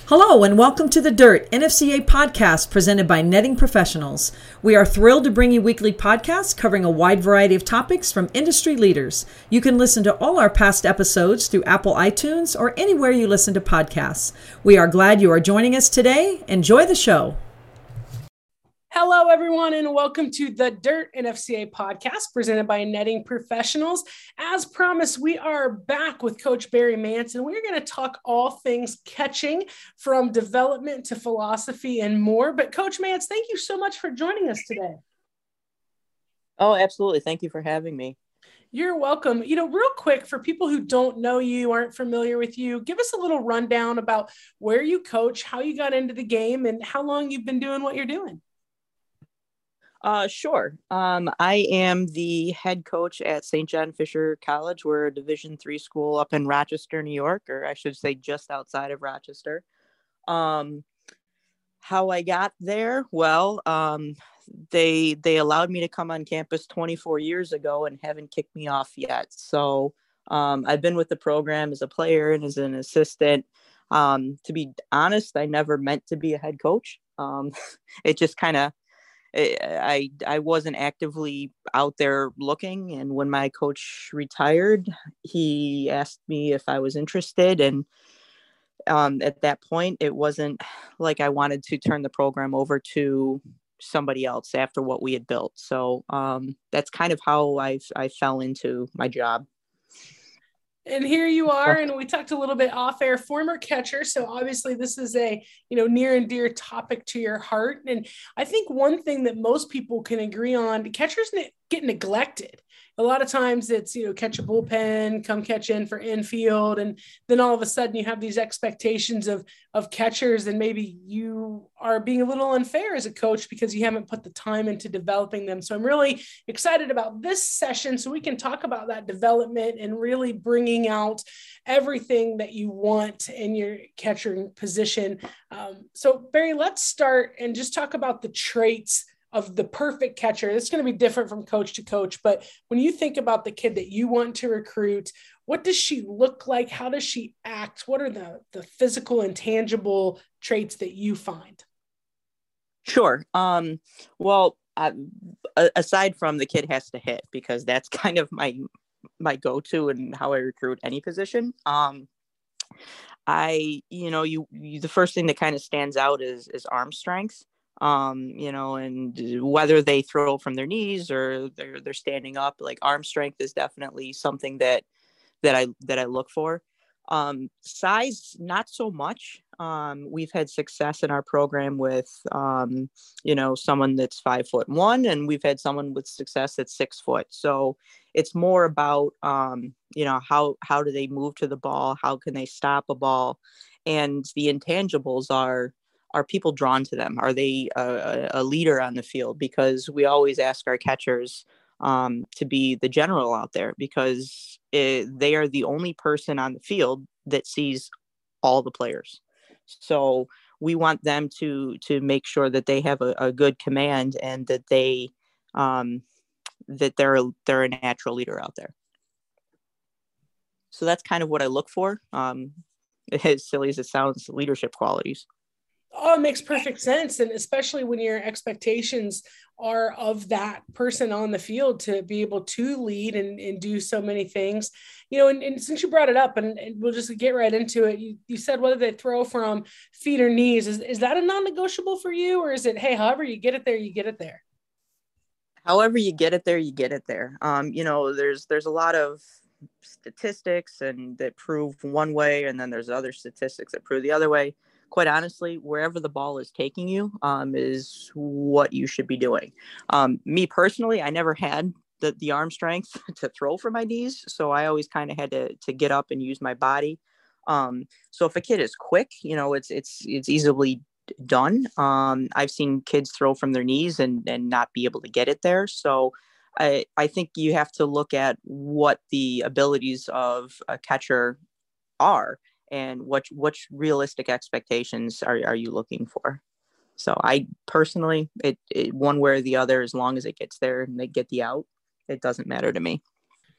Hello and welcome to The Dirt, NFCA podcast presented by Netting Professionals. We are thrilled to bring you weekly podcasts covering a wide variety of topics from industry leaders. You can listen to all our past episodes through Apple iTunes or anywhere you listen to podcasts. We are glad you are joining us today. Enjoy the show. Hello, everyone, and welcome to The Dirt NFCA podcast presented by Netting Professionals. As promised, we are back with Coach Barry Manson. We're going to talk all things catching, from development to philosophy and more. But Coach Mance, thank you so much for joining us today. Oh, absolutely. Thank you for having me. You're welcome. Real quick, for people who don't know you, aren't familiar with you, give us a little rundown about where you coach, how you got into the game, and how long you've been doing what you're doing. Sure. I am the head coach at St. John Fisher College. We're a Division III school up in Rochester, New York, or I should say just outside of Rochester. How I got there? Well, they allowed me to come on campus 24 years ago and haven't kicked me off yet. So I've been with the program as a player and as an assistant. To be honest, I never meant to be a head coach. It just kind of I wasn't actively out there looking. And when my coach retired, he asked me if I was interested. And at that point, it wasn't like I wanted to turn the program over to somebody else after what we had built. So that's kind of how I fell into my job. And here you are, and we talked a little bit off air, former catcher. So obviously this is a, near and dear topic to your heart. And I think one thing that most people can agree on, catchers get neglected. A lot of times it's, catch a bullpen, come catch in for infield. And then all of a sudden you have these expectations of catchers, and maybe you are being a little unfair as a coach because you haven't put the time into developing them. So I'm really excited about this session so we can talk about that development and really bringing out everything that you want in your catching position. So Barry, let's start and just talk about the traits of the perfect catcher. It's going to be different from coach to coach, but when you think about the kid that you want to recruit, what does she look like? How does she act? What are the physical and tangible traits that you find? Sure. Well, aside from the kid has to hit, because that's kind of my go-to and how I recruit any position. The first thing that kind of stands out is arm strength. And whether they throw from their knees or they're standing up, like arm strength is definitely something that I look for. Size, not so much. We've had success in our program with, someone that's 5'1", and we've had someone with success that's 6 foot. So it's more about, how do they move to the ball? How can they stop a ball? And the intangibles are people drawn to them? Are they a leader on the field? Because we always ask our catchers to be the general out there, because they are the only person on the field that sees all the players. So we want them to make sure that they have a good command, and that that they're a natural leader out there. So that's kind of what I look for. As silly as it sounds, leadership qualities. Oh, it makes perfect sense. And especially when your expectations are of that person on the field to be able to lead and do so many things, and since you brought it up, and we'll just get right into it, you said whether they throw from feet or knees, is that a non-negotiable for you? Or is it, hey, however you get it there, you get it there? However you get it there, you get it there. There's a lot of statistics and that prove one way, and then there's other statistics that prove the other way. Quite honestly, wherever the ball is taking you is what you should be doing. Me personally, I never had the arm strength to throw for my knees, so I always kind of had to get up and use my body. So if a kid is quick, it's easily done. I've seen kids throw from their knees and not be able to get it there. So I think you have to look at what the abilities of a catcher are, and what realistic expectations are you looking for. So I personally, it one way or the other, as long as it gets there and they get the out, it doesn't matter to me.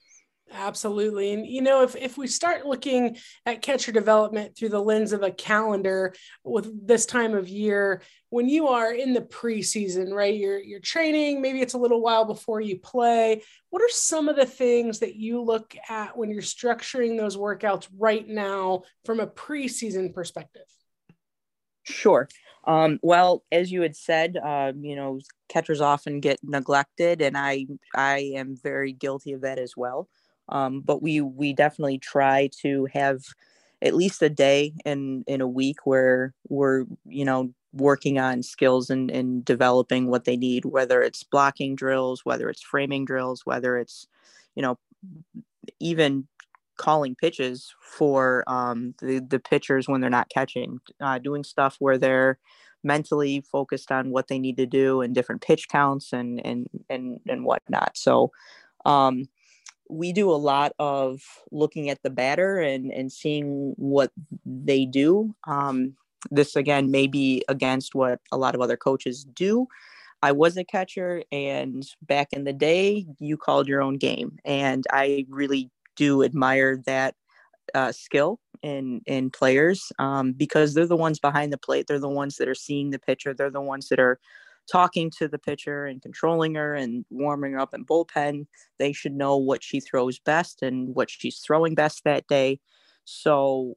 Absolutely. And, if we start looking at catcher development through the lens of a calendar with this time of year, when you are in the preseason, right, you're training, maybe it's a little while before you play. What are some of the things that you look at when you're structuring those workouts right now from a preseason perspective? Sure. Well, as you had said, catchers often get neglected, and I am very guilty of that as well. But we definitely try to have at least a day in a week where we're working on skills and developing what they need, whether it's blocking drills, whether it's framing drills, whether it's you know even calling pitches for the pitchers when they're not catching, doing stuff where they're mentally focused on what they need to do and different pitch counts and whatnot. So um, we do a lot of looking at the batter and seeing what they do. This again may be against what a lot of other coaches do. I was a catcher, and back in the day, you called your own game, and I really do admire that skill in players, because they're the ones behind the plate. They're the ones that are seeing the pitcher. They're the ones that are talking to the pitcher and controlling her and warming her up in bullpen. They should know what she throws best and what she's throwing best that day. So,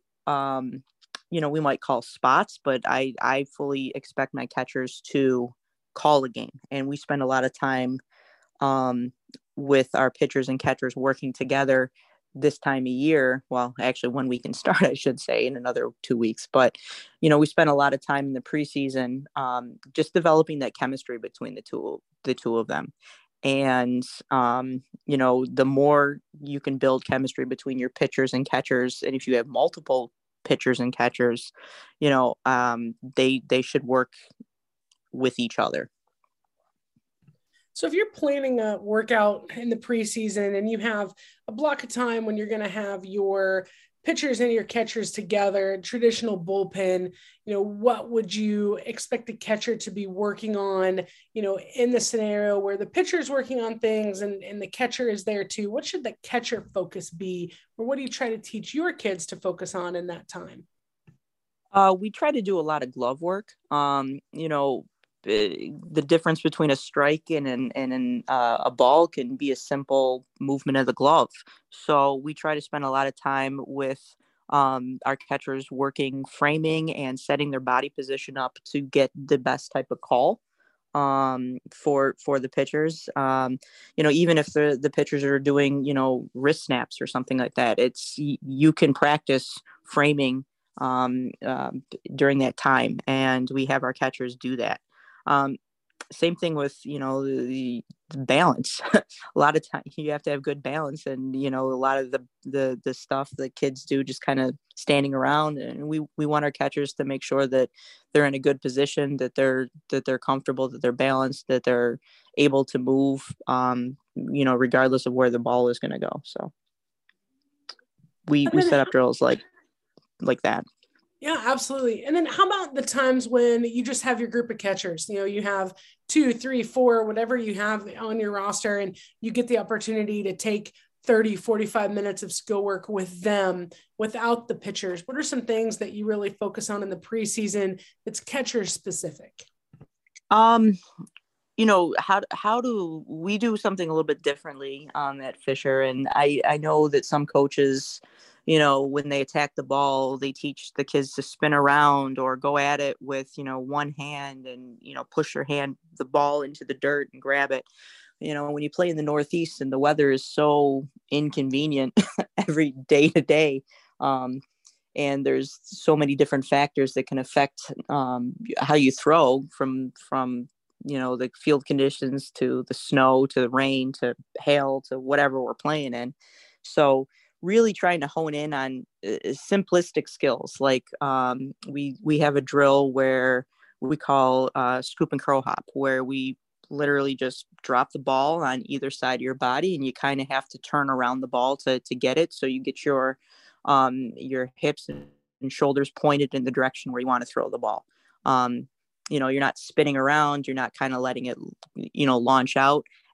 we might call spots, but I fully expect my catchers to call a game. And we spend a lot of time with our pitchers and catchers working together this time of year. Well, actually 1 week and start, I should say, in another 2 weeks. But, we spent a lot of time in the preseason just developing that chemistry between the two of them. And, the more you can build chemistry between your pitchers and catchers, and if you have multiple pitchers and catchers, they should work with each other. So if you're planning a workout in the preseason and you have a block of time when you're going to have your pitchers and your catchers together, traditional bullpen, what would you expect a catcher to be working on, in the scenario where the pitcher is working on things and the catcher is there too? What should the catcher focus be? Or what do you try to teach your kids to focus on in that time? We try to do a lot of glove work. The difference between a strike and a ball can be a simple movement of the glove. So we try to spend a lot of time with our catchers working framing and setting their body position up to get the best type of call for the pitchers. Even if the pitchers are doing wrist snaps or something like that, you can practice framing during that time, and we have our catchers do that. Same thing with, the balance. A lot of time you have to have good balance, and, a lot of the stuff that kids do just kind of standing around, and we want our catchers to make sure that they're in a good position, that they're comfortable, that they're balanced, that they're able to move, regardless of where the ball is going to go. So we set up drills like that. Yeah, absolutely. And then how about the times when you just have your group of catchers? You have 2, 3, 4, whatever you have on your roster, and you get the opportunity to take 30, 45 minutes of skill work with them without the pitchers. What are some things that you really focus on in the preseason that's catcher specific? How do we do something a little bit differently at Fisher? And I know that some coaches, when they attack the ball, they teach the kids to spin around or go at it with, one hand and, push the ball into the dirt and grab it. When you play in the Northeast and the weather is so inconvenient every day to day, and there's so many different factors that can affect how you throw from the field conditions to the snow, to the rain, to hail, to whatever we're playing in. So really trying to hone in on simplistic skills. Like we have a drill where we call scoop and curl hop, where we literally just drop the ball on either side of your body, and you kind of have to turn around the ball to get it. So you get your hips and shoulders pointed in the direction where you want to throw the ball. You're not spinning around, you're not kind of letting it, launch out.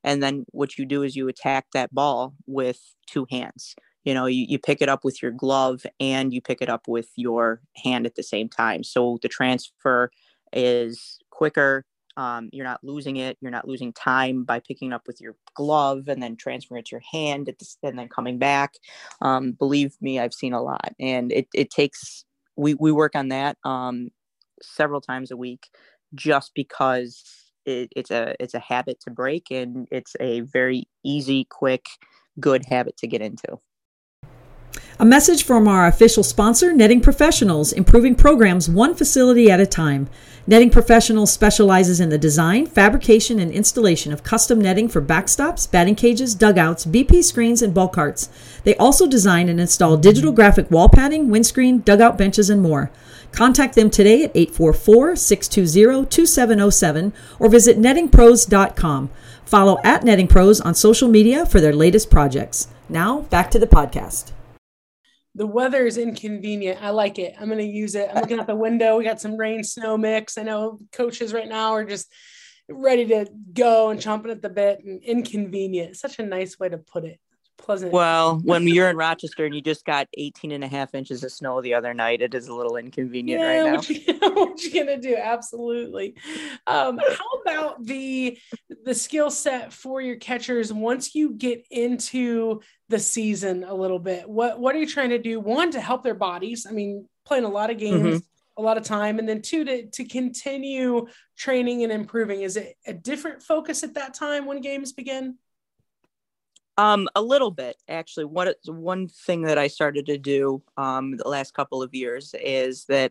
And then what you do is you attack that ball with two hands. You pick it up with your glove and you pick it up with your hand at the same time. So the transfer is quicker. You're not losing it. You're not losing time by picking up with your glove and then transferring it to your hand and then coming back. Believe me, I've seen a lot, and it takes, we work on that several times a week just because it's a habit to break, and it's a very easy, quick, good habit to get into. A message from our official sponsor, Netting Professionals, improving programs one facility at a time. Netting Professionals specializes in the design, fabrication, and installation of custom netting for backstops, batting cages, dugouts, BP screens, and ball carts. They also design and install digital graphic wall padding, windscreen, dugout benches, and more. Contact them today at 844-620-2707 or visit nettingpros.com. Follow at Netting Pros on social media for their latest projects. Now, back to the podcast. The weather is inconvenient. I like it. I'm going to use it. I'm looking out the window. We got some rain snow mix. I know coaches right now are just ready to go and chomping at the bit, and inconvenient. Such a nice way to put it. Pleasant. Well, when you're in Rochester and you just got 18.5 inches of snow the other night, it is a little inconvenient right now. What you gonna do? Absolutely. How about the skill set for your catchers once you get into the season a little bit? What are you trying to do? One, to help their bodies. I mean, playing a lot of games, a lot of time, and then two, to continue training and improving. Is it a different focus at that time when games begin? A little bit, actually. One thing that I started to do the last couple of years is that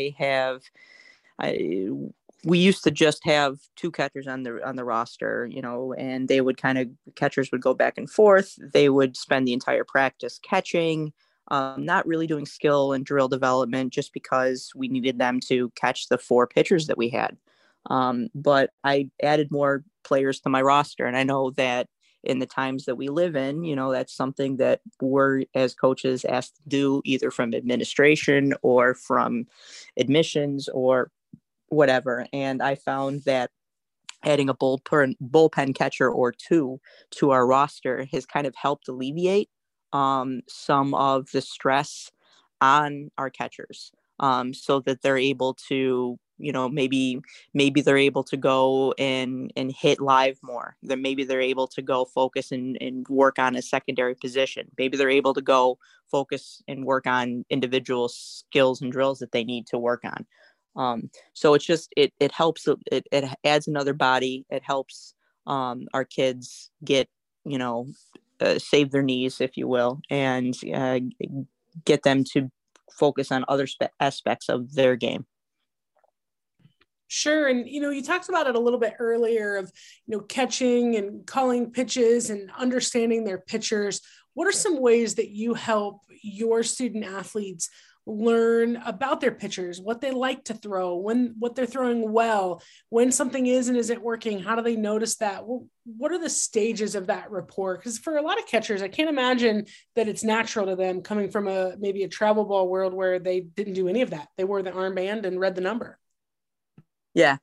we used to just have two catchers on the roster, and catchers would go back and forth. They would spend the entire practice catching, not really doing skill and drill development, just because we needed them to catch the four pitchers that we had. But I added more players to my roster, and I know that in the times that we live in, that's something that we're as coaches asked to do, either from administration or from admissions or whatever. And I found that adding a bullpen catcher or two to our roster has kind of helped alleviate some of the stress on our catchers, so that they're able to, maybe they're able to go and hit live more. Then maybe they're able to go focus and work on a secondary position. Maybe they're able to go focus and work on individual skills and drills that they need to work on. So it's just, it helps, it adds another body. It helps our kids get, save their knees, if you will, and get them to focus on other aspects of their game. Sure. And, you talked about it a little bit earlier of, catching and calling pitches and understanding their pitchers. What are some ways that you help your student athletes learn about their pitchers, what they like to throw, what they're throwing well, when something is and isn't working? How do they notice that? What are the stages of that rapport? Because for a lot of catchers, I can't imagine that it's natural to them coming from maybe a travel ball world where they didn't do any of that. They wore the armband and read the number. Yeah.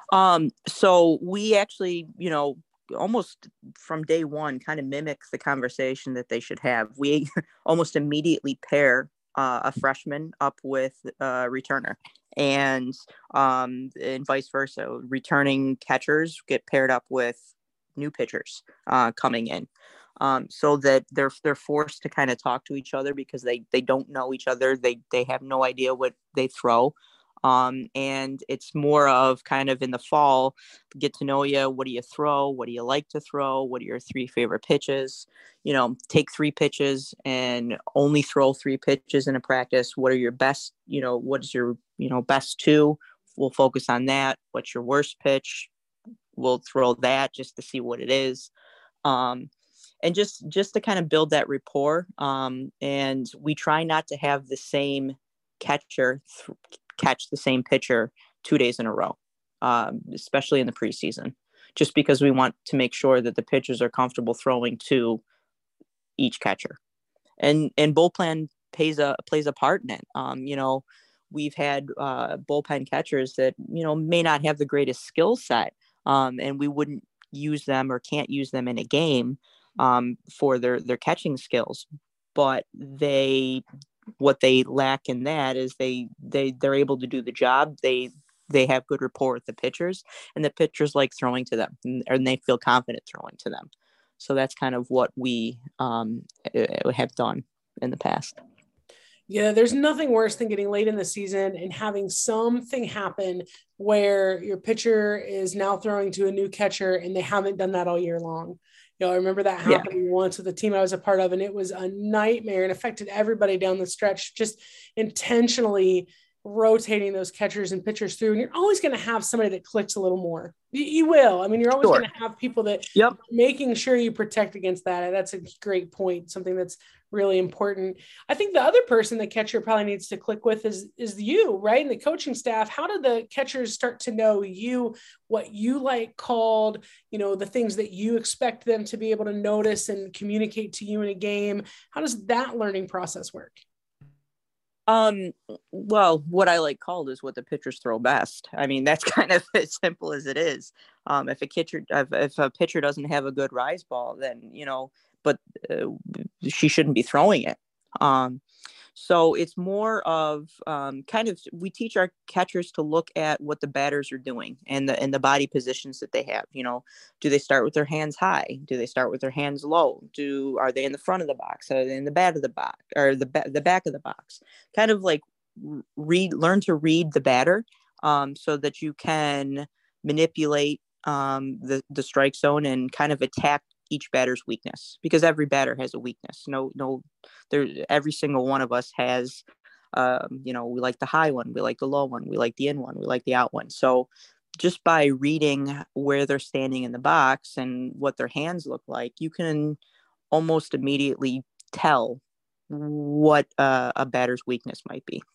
So we actually, almost from day one kind of mimic the conversation that they should have. We almost immediately pair a freshman up with a returner, and vice versa. Returning catchers get paired up with new pitchers coming in, so that they're forced to kind of talk to each other, because they don't know each other. They have no idea what they throw. And it's more of kind of in the fall, get to know you. What do you throw? What do you like to throw? What are your three favorite pitches? Take three pitches and only throw three pitches in a practice. What are your best, what is your, best two? We'll focus on that. What's your worst pitch? We'll throw that just to see what it is. And just to kind of build that rapport. And we try not to have the same catcher catch the same pitcher 2 days in a row, especially in the preseason, just because we want to make sure that the pitchers are comfortable throwing to each catcher. And bullpen plays a part in it. We've had bullpen catchers that, may not have the greatest skill set, and we wouldn't use them or can't use them in a game for their catching skills, but what they lack in that is they're able to do the job. They have good rapport with the pitchers, and the pitchers like throwing to them, and they feel confident throwing to them. So that's kind of what we have done in the past. Yeah, there's nothing worse than getting late in the season and having something happen where your pitcher is now throwing to a new catcher and they haven't done that all year long. I remember that happening once with the team I was a part of, and it was a nightmare and affected everybody down the stretch, just intentionally rotating those catchers and pitchers through. And you're always going to have somebody that clicks a little more. You will. I mean, you're always going to have people that making sure you protect against that. That's a great point. Something that's really important. I think the other person the catcher probably needs to click with is you, right? And the coaching staff. How do the catchers start to know you, what you like called, the things that you expect them to be able to notice and communicate to you in a game? How does that learning process work? Well, what I like called is what the pitchers throw best. I mean, that's kind of as simple as it is. If a pitcher doesn't have a good rise ball, then, but she shouldn't be throwing it. So it's more of we teach our catchers to look at what the batters are doing and the body positions that they have. Do they start with their hands high? Do they start with their hands low? Are they in the front of the box? Are they in the back of the box, or the back of the box? Kind of like learn to read the batter, so that you can manipulate the strike zone and kind of attack each batter's weakness, because every batter has a weakness. Every single one of us has, we like the high one, we like the low one, we like the in one, we like the out one. So just by reading where they're standing in the box and what their hands look like, you can almost immediately tell what a batter's weakness might be.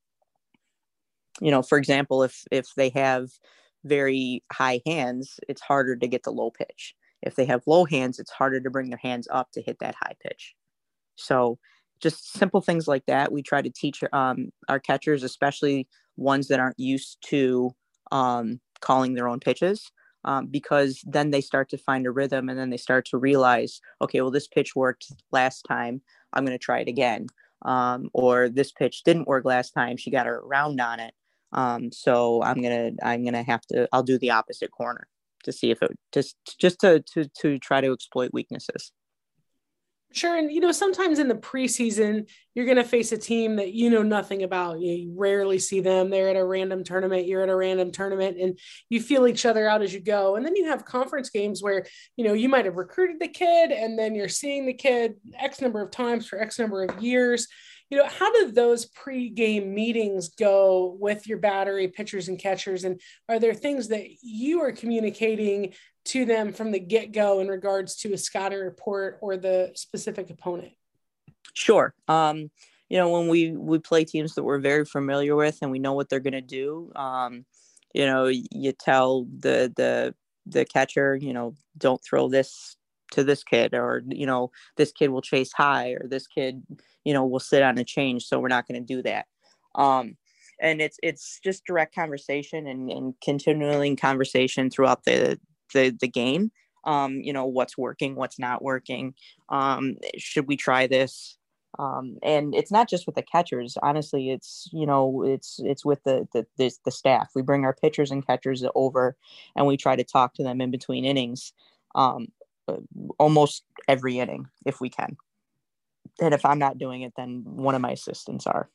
For example, if they have very high hands, it's harder to get the low pitch. If they have low hands, it's harder to bring their hands up to hit that high pitch. So just simple things like that. We try to teach our catchers, especially ones that aren't used to calling their own pitches, because then they start to find a rhythm, and then they start to realize, okay, well, this pitch worked last time, I'm going to try it again. Or this pitch didn't work last time, she got her round on it. So I'll do the opposite corner to see if it just to try to exploit weaknesses. Sure. And, sometimes in the preseason, you're going to face a team that you know nothing about. You rarely see them. They're at a random tournament. You're at a random tournament, and you feel each other out as you go. And then you have conference games where, you might have recruited the kid, and then you're seeing the kid X number of times for X number of years. How do those pre-game meetings go with your battery pitchers and catchers? And are there things that you are communicating to them from the get-go in regards to a scouting report or the specific opponent? Sure. When we play teams that we're very familiar with and we know what they're going to do, you tell the catcher, don't throw this to this kid, or, this kid will chase high, or this kid, will sit on a change. So we're not going to do that. And it's just direct conversation and continuing conversation throughout the game. What's working, what's not working. Should we try this? And it's not just with the catchers. Honestly, it's with the staff. We bring our pitchers and catchers over, and we try to talk to them in between innings, almost every inning if we can. And if I'm not doing it, then one of my assistants are.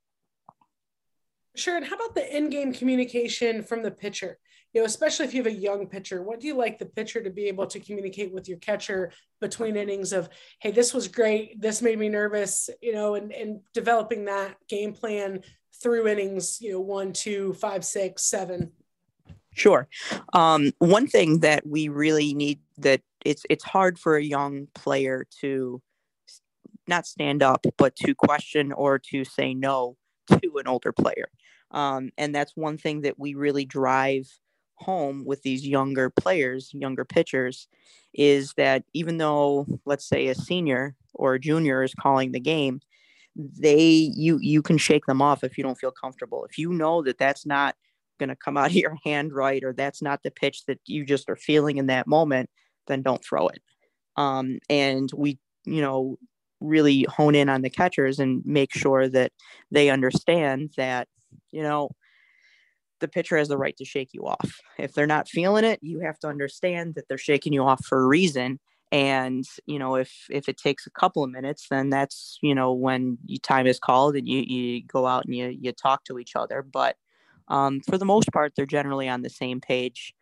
Sure. And how about the in-game communication from the pitcher? Especially if you have a young pitcher, what do you like the pitcher to be able to communicate with your catcher between innings of, hey, this was great, this made me nervous, and developing that game plan through innings, 1, 2, 5, 6, 7? Sure. One thing that we really need, that it's hard for a young player to not stand up, but to question or to say no to an older player. And that's one thing that we really drive home with these younger players, younger pitchers, is that even though, let's say, a senior or a junior is calling the game, you can shake them off if you don't feel comfortable. If you know that that's not going to come out of your hand right, or that's not the pitch that you just are feeling in that moment, then don't throw it. And we, really hone in on the catchers and make sure that they understand that, the pitcher has the right to shake you off. If they're not feeling it, you have to understand that they're shaking you off for a reason. And, if it takes a couple of minutes, then that's, when time is called and you go out and you talk to each other. But for the most part, they're generally on the same page.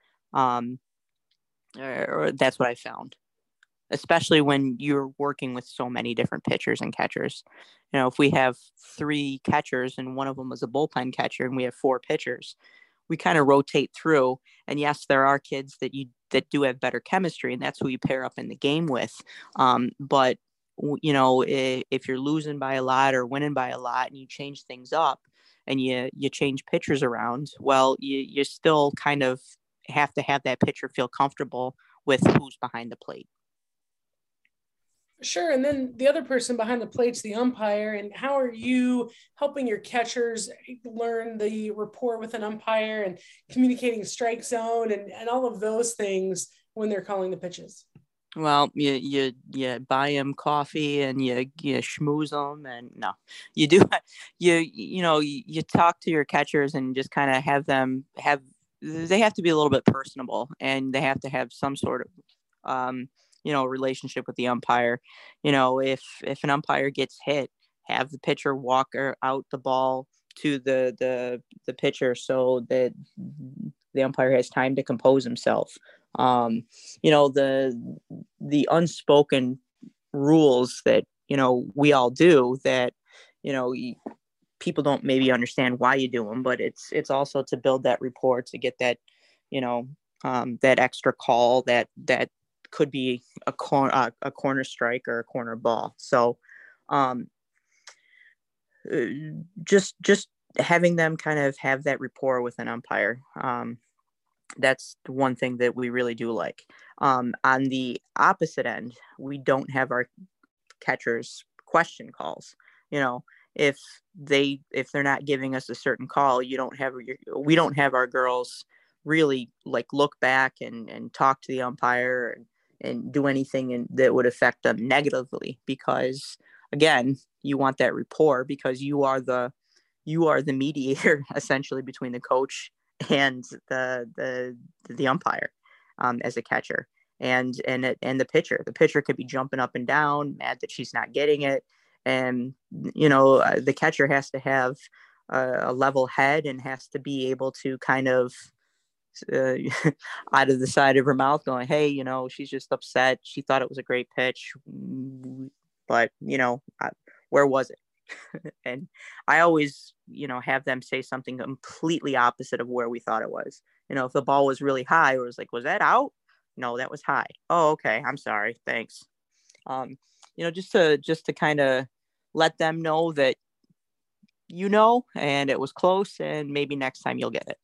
Or that's what I found, especially when you're working with so many different pitchers and catchers. If we have 3 catchers and one of them is a bullpen catcher and we have 4 pitchers, we kind of rotate through. And yes, there are kids that do have better chemistry, and that's who you pair up in the game with. But if you're losing by a lot or winning by a lot and you change things up and you change pitchers around, well, you still kind of have to have that pitcher feel comfortable with who's behind the plate. Sure. And then the other person behind the plate's the umpire. And how are you helping your catchers learn the rapport with an umpire and communicating strike zone and all of those things when they're calling the pitches? Well, you buy them coffee and you schmooze them, and no, you do you talk to your catchers and just kind of they have to be a little bit personable, and they have to have some sort of relationship with the umpire. If an umpire gets hit, have the pitcher walk out the ball to the pitcher so that the umpire has time to compose himself. The unspoken rules that we all do that people don't maybe understand why you do them, but it's also to build that rapport, to get that that extra call that could be a corner strike or a corner ball. So just having them kind of have that rapport with an umpire. That's the one thing that we really do like. On the opposite end, we don't have our catchers question calls. If they're not giving us a certain call, we don't have our girls really look back and talk to the umpire and do anything that would affect them negatively, because again, you want that rapport, because you are the mediator essentially between the coach and the umpire as a catcher and the pitcher. The pitcher could be jumping up and down, mad that she's not getting it. And, the catcher has to have a level head and has to be able to kind of out of the side of her mouth going, hey, she's just upset. She thought it was a great pitch, but, where was it? And I always, have them say something completely opposite of where we thought it was. If the ball was really high, it was like, was that out? No, that was high. Oh, okay. I'm sorry. Thanks. Just to kind of let them know that, and it was close, and maybe next time you'll get it.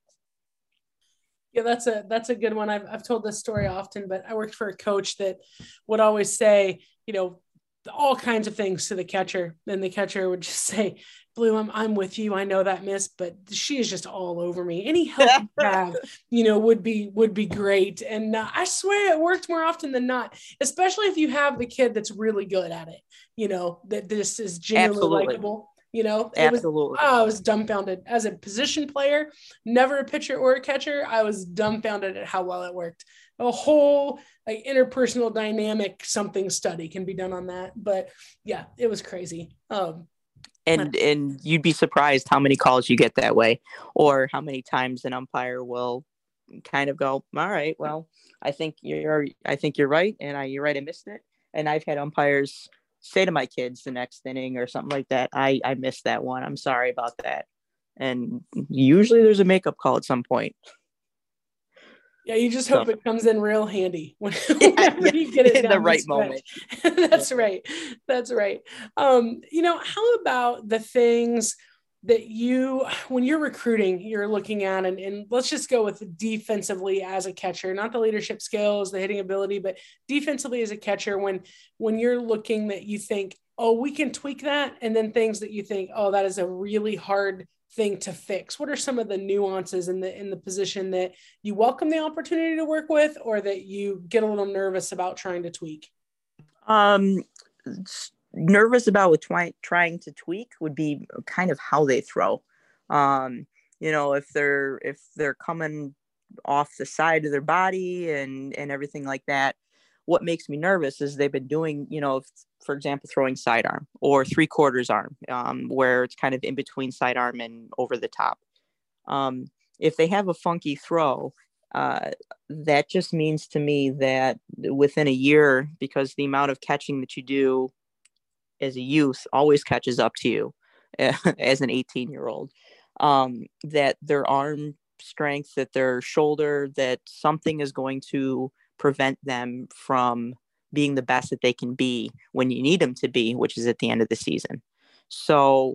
Yeah, that's a good one. I've told this story often, but I worked for a coach that would always say, all kinds of things to the catcher. Then the catcher would just say, Blue, I'm with you. I know that, miss, but she is just all over me. Any help you have, would be great. And I swear it worked more often than not, especially if you have the kid that's really good at it, that this is genuinely likable. Absolutely. I was dumbfounded as a position player, never a pitcher or a catcher. I was dumbfounded at how well it worked. A whole interpersonal dynamic something study can be done on that. But yeah, it was crazy. And you'd be surprised how many calls you get that way, or how many times an umpire will kind of go, all right, well, I think you're right. And you're right. I missed it. And I've had umpires say to my kids the next inning or something like that, I missed that one. I'm sorry about that. And usually there's a makeup call at some point. Yeah, you just hope it comes in real handy whenever you get it in the right moment. That's right. That's right. How about the things that when you're recruiting, you're looking at, and let's just go with defensively as a catcher, not the leadership skills, the hitting ability, but defensively as a catcher, when you're looking that you think, oh, we can tweak that. And then things that you think, oh, that is a really hard thing to fix? What are some of the nuances in the position that you welcome the opportunity to work with, or that you get a little nervous about trying to tweak? Nervous about with trying to tweak would be kind of how they throw. If they're coming off the side of their body and everything like that. What makes me nervous is they've been doing, for example, throwing sidearm or 3/4 arm, where it's kind of in between sidearm and over the top. If they have a funky throw, that just means to me that within a year, because the amount of catching that you do as a youth always catches up to you as an 18-year-old, that their arm strength, that their shoulder, that something is going to prevent them from being the best that they can be when you need them to be, which is at the end of the season. So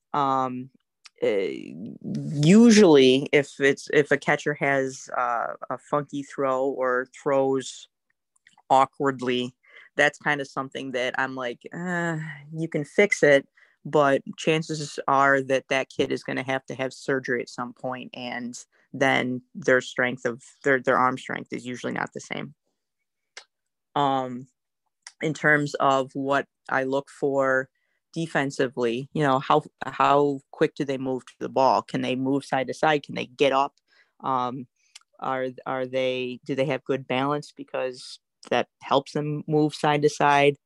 usually if a catcher has a funky throw or throws awkwardly, that's kind of something that I'm like, you can fix it, but chances are that kid is going to have surgery at some point, and then their strength of their arm strength is usually not the same. In terms of what I look for defensively, how quick do they move to the ball? Can they move side to side? Can they get up? Do they have good balance, because that helps them move side to side?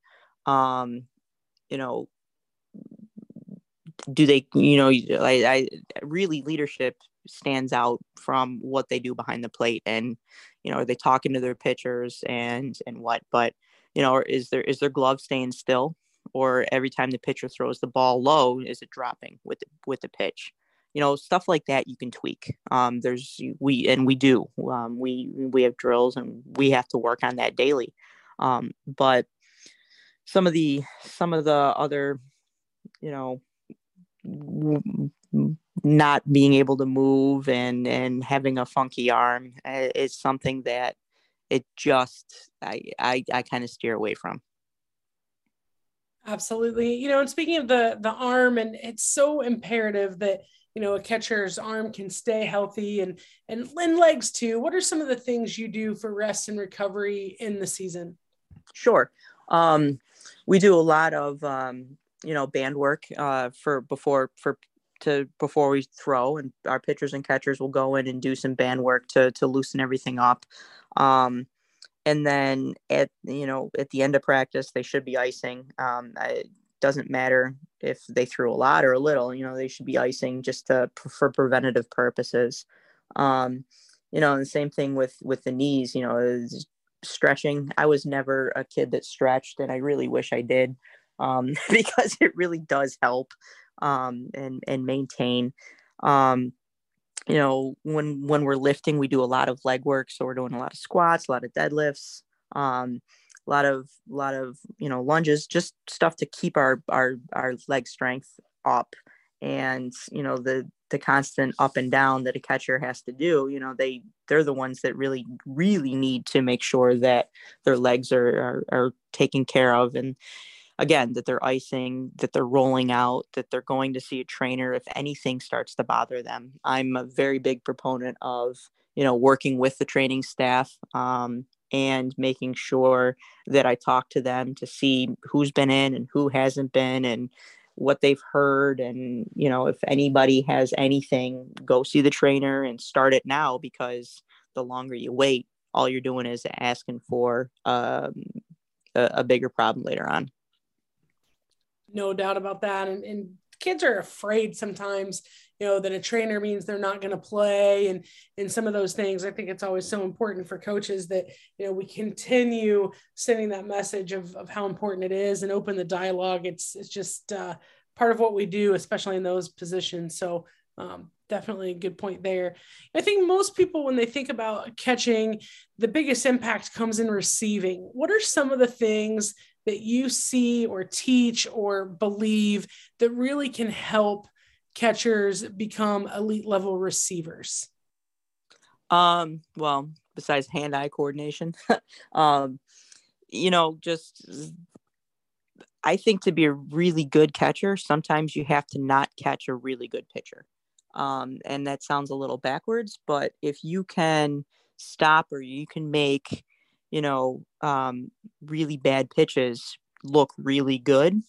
Do they, I really, leadership stands out from what they do behind the plate, and, are they talking to their pitchers and what, but, is their glove staying still, or every time the pitcher throws the ball low, is it dropping with the pitch? Stuff like that you can tweak. We have drills and we have to work on that daily. But some of the other, not being able to move and having a funky arm is something that I kind of steer away from. Absolutely. And speaking of the arm, and it's so imperative that, a catcher's arm can stay healthy and legs too. What are some of the things you do for rest and recovery in the season? Sure. We do a lot of, band work before we throw, and our pitchers and catchers will go in and do some band work to loosen everything up. And then at the end of practice, they should be icing. It doesn't matter if they threw a lot or a little, they should be icing just for preventative purposes. And the same thing with the knees, stretching. I was never a kid that stretched, and I really wish I did, because it really does help, and maintain. When we're lifting, we do a lot of leg work. So we're doing a lot of squats, a lot of deadlifts, a lot of lunges, just stuff to keep our leg strength up. And, the constant up and down that a catcher has to do, they're the ones that really, really need to make sure that their legs are taken care of. And again, that they're icing, that they're rolling out, that they're going to see a trainer if anything starts to bother them. I'm a very big proponent of, working with the training staff, and making sure that I talk to them to see who's been in and who hasn't been, and what they've heard. And, if anybody has anything, go see the trainer and start it now, because the longer you wait, all you're doing is asking for a bigger problem later on. No doubt about that. And kids are afraid sometimes, that a trainer means they're not going to play, and some of those things. I think it's always so important for coaches that, we continue sending that message of how important it is and open the dialogue. It's just part of what we do, especially in those positions. So definitely a good point there. I think most people, when they think about catching, the biggest impact comes in receiving. What are some of the things that you see or teach or believe that really can help catchers become elite level receivers? Well, besides hand-eye coordination, I think to be a really good catcher, sometimes you have to not catch a really good pitcher. And that sounds a little backwards, but if you can stop or you can make, really bad pitches look really good,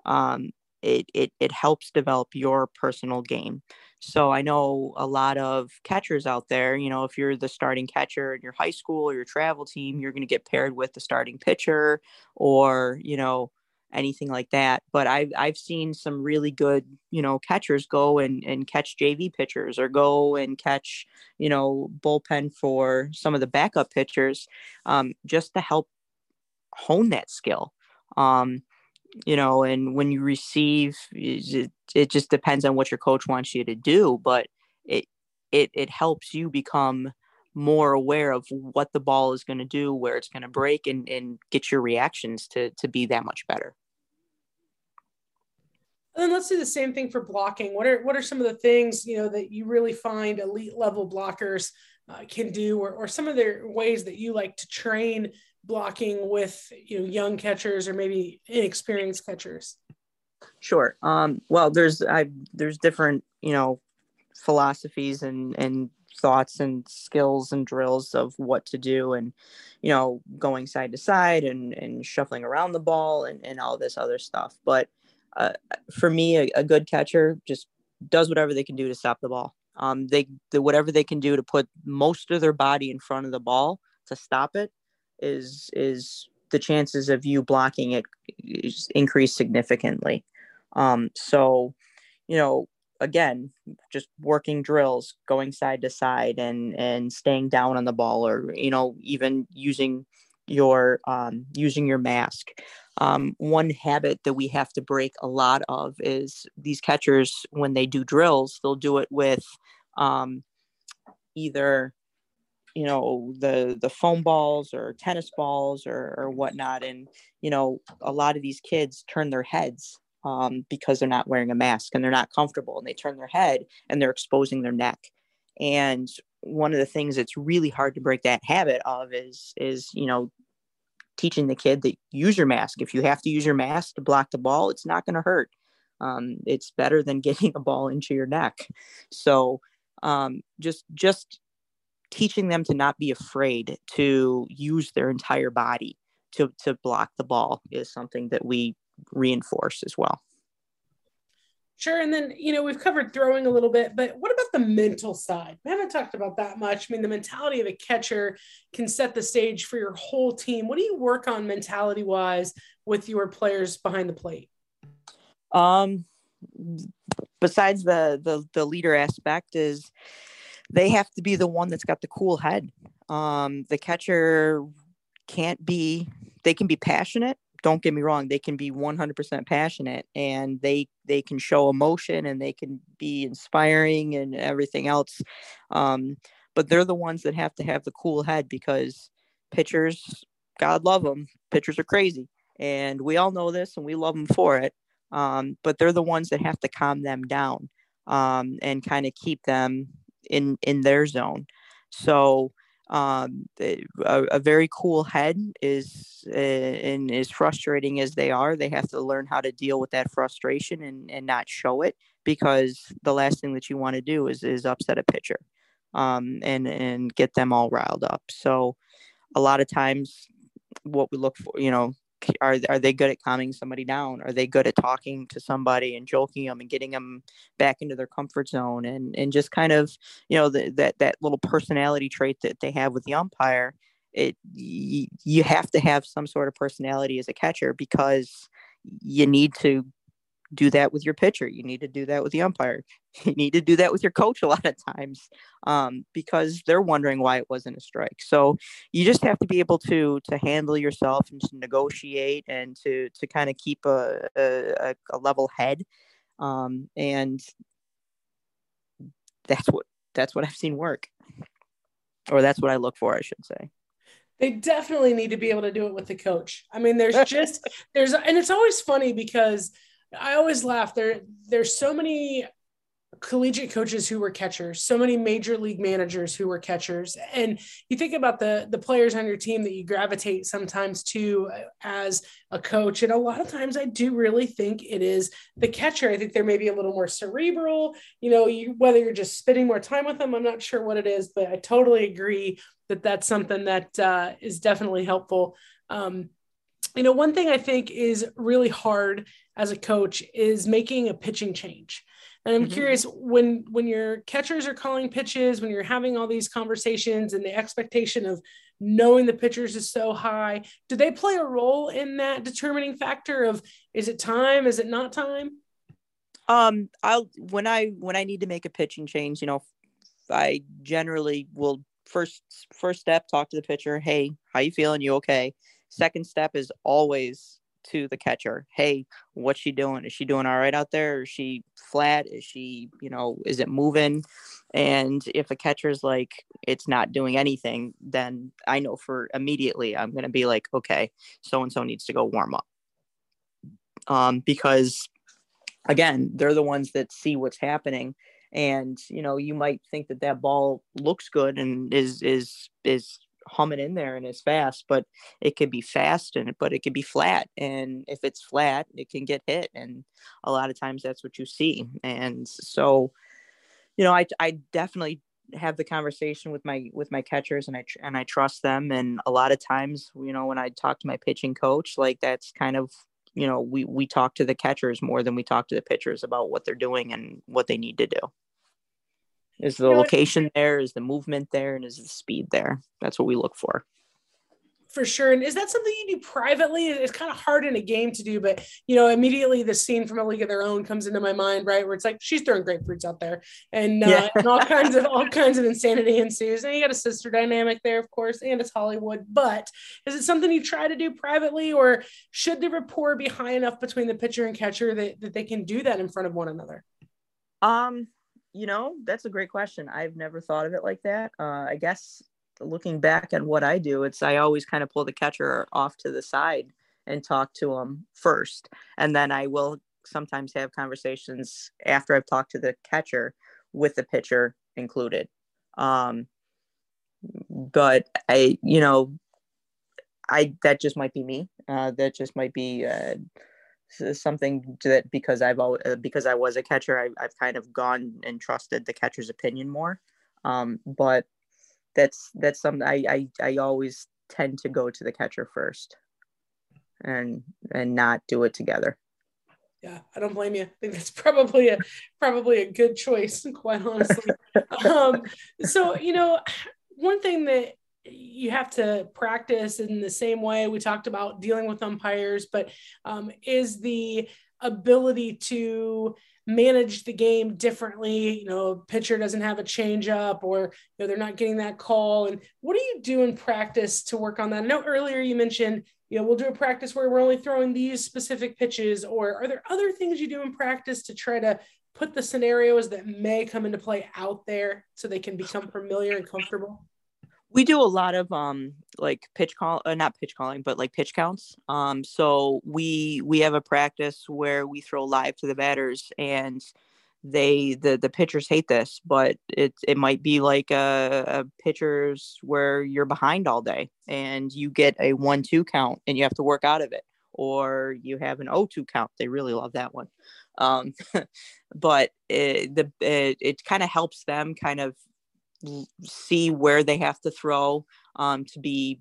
it helps develop your personal game. So I know a lot of catchers out there, if you're the starting catcher in your high school or your travel team, you're going to get paired with the starting pitcher or, anything like that. But I've seen some really good, catchers go and catch JV pitchers or go and catch, bullpen for some of the backup pitchers, just to help hone that skill. And when you receive, it just depends on what your coach wants you to do, but it helps you become more aware of what the ball is going to do, where it's going to break, and get your reactions to be that much better. And then let's do the same thing for blocking. What are some of the things, that you really find elite level blockers can do, or some of their ways that you like to train blocking with, young catchers or maybe inexperienced catchers? Sure. Well, there's different, philosophies and thoughts and skills and drills of what to do, and, going side to side and shuffling around the ball and all this other stuff. But for me, a good catcher just does whatever they can do to stop the ball. Whatever they can do to put most of their body in front of the ball to stop it is the chances of you blocking it increase significantly. So, again, just working drills, going side to side and staying down on the ball, or, even using your mask. One habit that we have to break a lot of is these catchers, when they do drills, they'll do it with either the foam balls or tennis balls or whatnot, and a lot of these kids turn their heads because they're not wearing a mask and they're not comfortable, and they turn their head and they're exposing their neck. And one of the things that's really hard to break that habit of is teaching the kid that use your mask. If you have to use your mask to block the ball, it's not going to hurt. It's better than getting a ball into your neck. So just teaching them to not be afraid to use their entire body to block the ball is something that we reinforce as well. Sure. And then, we've covered throwing a little bit, but what about the mental side? We haven't talked about that much. I mean, the mentality of a catcher can set the stage for your whole team. What do you work on mentality wise with your players behind the plate? Besides the leader aspect, is they have to be the one that's got the cool head. The catcher they can be passionate. Don't get me wrong. They can be 100% passionate, and they can show emotion, and they can be inspiring and everything else. But they're the ones that have to have the cool head, because pitchers, God love them, pitchers are crazy. And we all know this, and we love them for it. But they're the ones that have to calm them down and kind of keep them in their zone. So a very cool head is, and as frustrating as they have to learn how to deal with that frustration and not show it, because the last thing that you want to do is upset a pitcher and get them all riled up. So a lot of times what we look for, are they good at calming somebody down? Are they good at talking to somebody and joking them and getting them back into their comfort zone, and just kind of, that little personality trait that they have with the umpire? You have to have some sort of personality as a catcher, because you need to do that with your pitcher. You need to do that with the umpire. You need to do that with your coach a lot of times, because they're wondering why it wasn't a strike. So you just have to be able to handle yourself and to negotiate and to kind of keep a level head. And that's what I've seen work, or that's what I look for, I should say. They definitely need to be able to do it with the coach. I mean, and it's always funny because I always laugh. There's so many collegiate coaches who were catchers, so many major league managers who were catchers. And you think about the players on your team that you gravitate sometimes to as a coach. And a lot of times I do really think it is the catcher. I think they're maybe a little more cerebral, whether you're just spending more time with them, I'm not sure what it is, but I totally agree that that's something that is definitely helpful. One thing I think is really hard as a coach is making a pitching change. And I'm curious, when your catchers are calling pitches, when you're having all these conversations and the expectation of knowing the pitchers is so high, do they play a role in that determining factor of, is it time? Is it not time? When I need to make a pitching change, I generally will first step, talk to the pitcher. Hey, how you feeling? You okay? Second step is always to the catcher. Hey, what's she doing? Is she doing all right out there? Is she flat? Is she, is it moving? And if a catcher's like, it's not doing anything, then I know for immediately I'm going to be like, okay, so-and-so needs to go warm up. Because again, they're the ones that see what's happening. And, you might think that ball looks good and is humming in there and is fast, but it could be fast but it could be flat. And if it's flat, it can get hit. And a lot of times that's what you see. And so, I definitely have the conversation with my catchers, and I trust them. And a lot of times, when I talk to my pitching coach, like that's kind of, we talk to the catchers more than we talk to the pitchers about what they're doing and what they need to do. Is the location there? Is the movement there? And is the speed there? That's what we look for. For sure. And is that something you do privately? It's kind of hard in a game to do, but, immediately the scene from A League of Their Own comes into my mind, right? Where it's like, she's throwing grapefruits out there and all kinds of insanity ensues. And you got a sister dynamic there, of course, and it's Hollywood. But is it something you try to do privately, or should the rapport be high enough between the pitcher and catcher that they can do that in front of one another? That's a great question. I've never thought of it like that. I guess looking back at what I do, I always kind of pull the catcher off to the side and talk to him first. And then I will sometimes have conversations after I've talked to the catcher with the pitcher included. But that just might be me. That just might be, something that because I was a catcher, I've kind of gone and trusted the catcher's opinion more. But that's something I always tend to go to the catcher first and not do it together. Yeah, I don't blame you. I think that's probably a good choice, quite honestly. So, one thing that you have to practice in the same way we talked about dealing with umpires, but is the ability to manage the game differently. A pitcher doesn't have a changeup, or they're not getting that call. And what do you do in practice to work on that? I know earlier you mentioned we'll do a practice where we're only throwing these specific pitches, or are there other things you do in practice to try to put the scenarios that may come into play out there so they can become familiar and comfortable? We do a lot of like not pitch calling, but like pitch counts. So we have a practice where we throw live to the batters, and the pitchers hate this, but it might be like a pitchers where you're behind all day and you get a 1-2 count and you have to work out of it, or you have an 0-2 count. They really love that one. But it kind of helps them kind of see where they have to throw to be,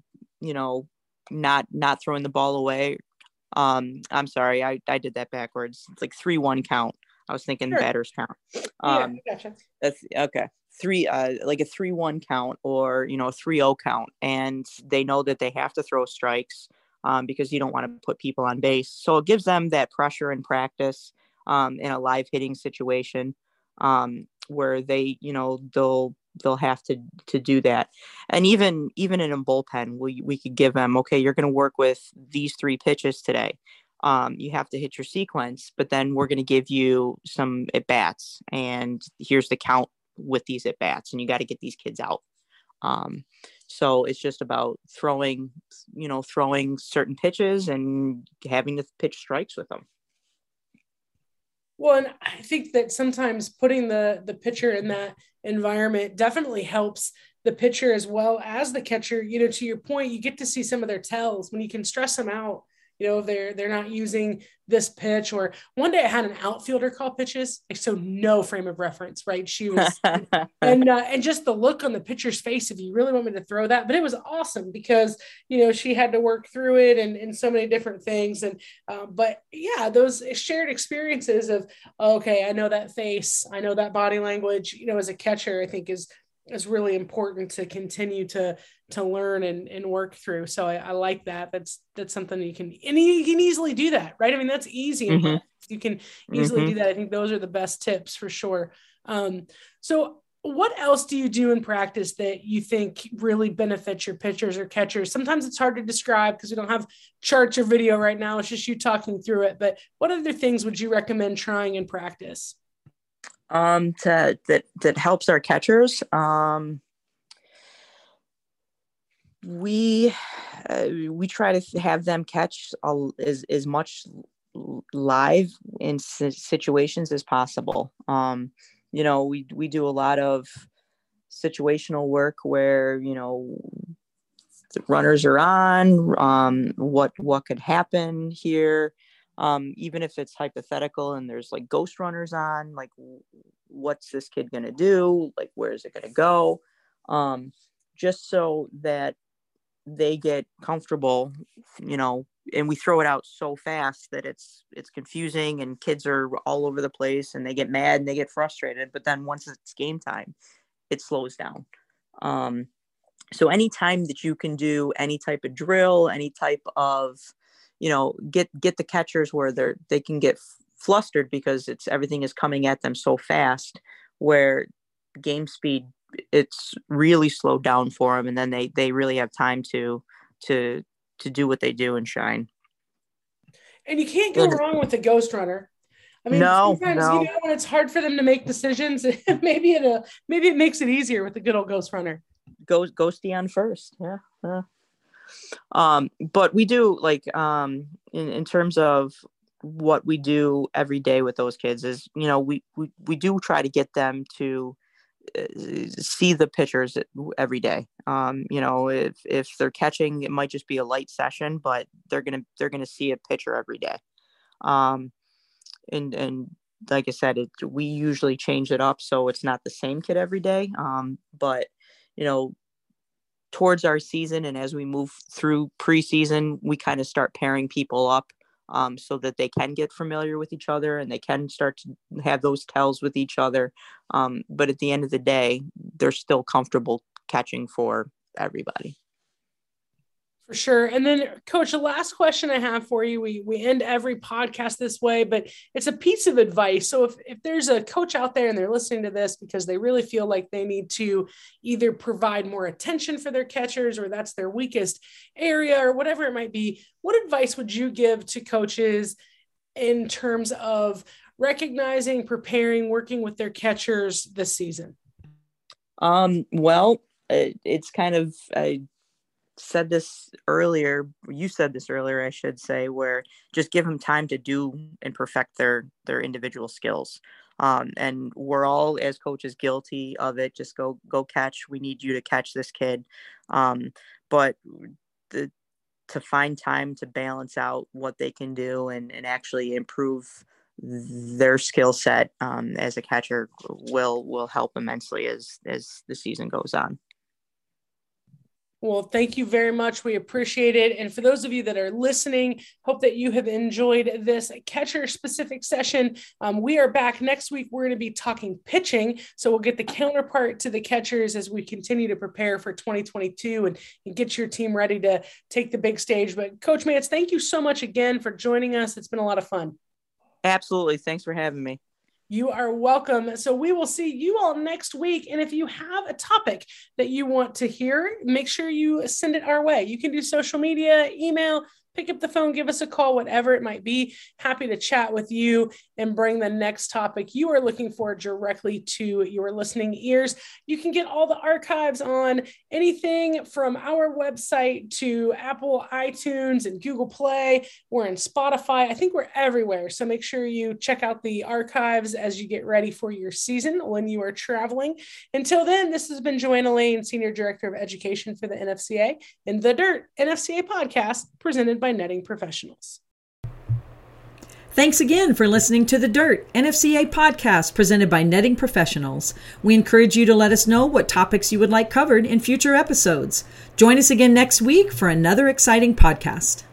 not throwing the ball away. I'm sorry, I did that backwards. It's like 3-1 count. I was thinking batters count. Gotcha. That's okay. Like a 3-1 count, or a 3-0 count, and they know that they have to throw strikes because you don't want to put people on base. So it gives them that pressure in practice in a live hitting situation where they, they'll have to do that. And even in a bullpen, we could give them, okay, you're going to work with these 3 pitches today. You have to hit your sequence, but then we're going to give you some at bats, and here's the count with these at bats, and you got to get these kids out. So it's just about throwing certain pitches and having to pitch strikes with them. Well, and I think that sometimes putting the pitcher in that environment definitely helps the pitcher as well as the catcher. To your point, you get to see some of their tells when you can stress them out. If they're not using this pitch, or one day I had an outfielder call pitches, so no frame of reference, right? She was, and just the look on the pitcher's face, if you really want me to throw that, but it was awesome because, she had to work through it and so many different things. And, but yeah, those shared experiences of, okay, I know that face, I know that body language, as a catcher, I think is really important to continue to learn and work through. So I like that. That's something you can easily do that, right? I mean, that's easy. Mm-hmm. You can easily do that. I think those are the best tips for sure. So what else do you do in practice that you think really benefits your pitchers or catchers? Sometimes it's hard to describe because we don't have charts or video right now. It's just you talking through it, but what other things would you recommend trying in practice? That helps our catchers. We try to have them catch as much live in situations as possible. We do a lot of situational work where, the runners are on, what could happen here. Even if it's hypothetical and there's like ghost runners on, like what's this kid going to do? Like, where is it going to go? Just so that they get comfortable, and we throw it out so fast that it's confusing and kids are all over the place and they get mad and they get frustrated. But then once it's game time, it slows down. So anytime that you can do any type of drill, any type of, get the catchers where they can get flustered because everything is coming at them so fast, where game speed, it's really slowed down for them. And then they really have time to do what they do and shine. And you can't go wrong with the ghost runner. I mean, sometimes, when it's hard for them to make decisions, maybe it makes it easier with the good old ghost runner. Ghosty on first. Yeah. But we do in terms of what we do every day with those kids is, we do try to get them to see the pitchers every day. If they're catching, it might just be a light session, but they're gonna see a pitcher every day. And like I said, we usually change it up so it's not the same kid every day. But towards our season and as we move through preseason, we kind of start pairing people up so that they can get familiar with each other and they can start to have those tells with each other. But at the end of the day, they're still comfortable catching for everybody. For sure. And then, Coach, the last question I have for you, we end every podcast this way, but it's a piece of advice. So if there's a coach out there and they're listening to this because they really feel like they need to either provide more attention for their catchers or that's their weakest area or whatever it might be, what advice would you give to coaches in terms of recognizing, preparing, working with their catchers this season? Well, it's kind of, you said this earlier, I should say, where just give them time to do and perfect their individual skills. And we're all, as coaches, guilty of it. Just go catch. We need you to catch this kid. But to find time to balance out what they can do and actually improve their skill set as a catcher will help immensely as the season goes on. Well, thank you very much. We appreciate it. And for those of you that are listening, hope that you have enjoyed this catcher specific session. We are back next week. We're going to be talking pitching. So we'll get the counterpart to the catchers as we continue to prepare for 2022 and get your team ready to take the big stage. But Coach Mance, thank you so much again for joining us. It's been a lot of fun. Absolutely. Thanks for having me. You are welcome. So we will see you all next week. And if you have a topic that you want to hear, make sure you send it our way. You can do social media, email, pick up the phone, give us a call, whatever it might be. Happy to chat with you and bring the next topic you are looking for directly to your listening ears. You can get all the archives on anything from our website to Apple, iTunes, and Google Play. We're in Spotify. I think we're everywhere. So make sure you check out the archives as you get ready for your season when you are traveling. Until then, this has been Joanna Lane, Senior Director of Education for the NFCA, and The Dirt NFCA podcast presented by Netting Professionals. Thanks again for listening to The Dirt NFCA podcast presented by Netting Professionals. We encourage you to let us know what topics you would like covered in future episodes. Join us again next week for another exciting podcast.